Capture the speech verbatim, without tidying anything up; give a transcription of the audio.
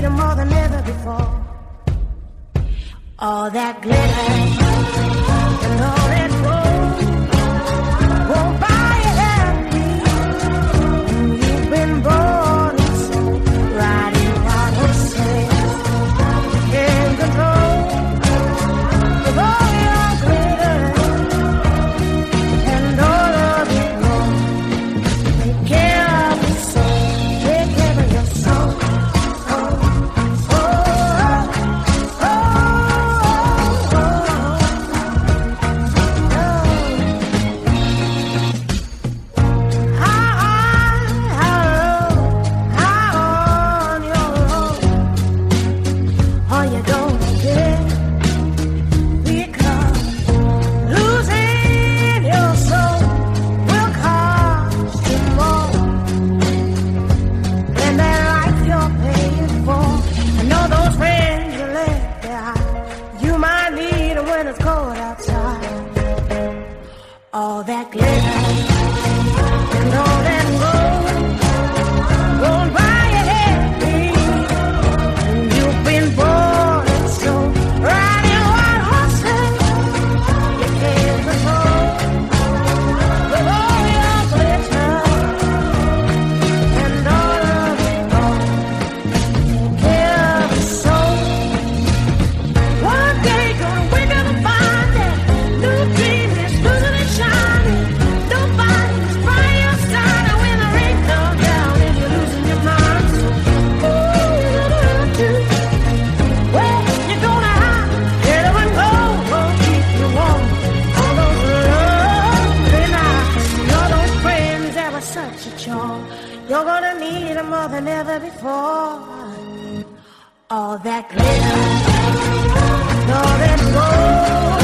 need 'em more than ever before. All that glitter and all that gold won't buy you happy. You've been born and sold, riding while horses in control of all your glitter and all of your gold. Take care of your soul, take care of your soul. All that glitter and all that gold won't buy you happy. And you've been born and so riding white horses. You can't control with all your glitter and all of it gold. Take care of your soul. One day gonna wake up and find that new dream is losing its shine. Nobody's by your side when the rain comes down and you're losing your mind. So who you gonna do? Where you gonna hide? Get up and go, won't keep you warm. All those lonely nights, all those friends that were such a chore. You're gonna need them more than ever before. All that glitter, all that gold.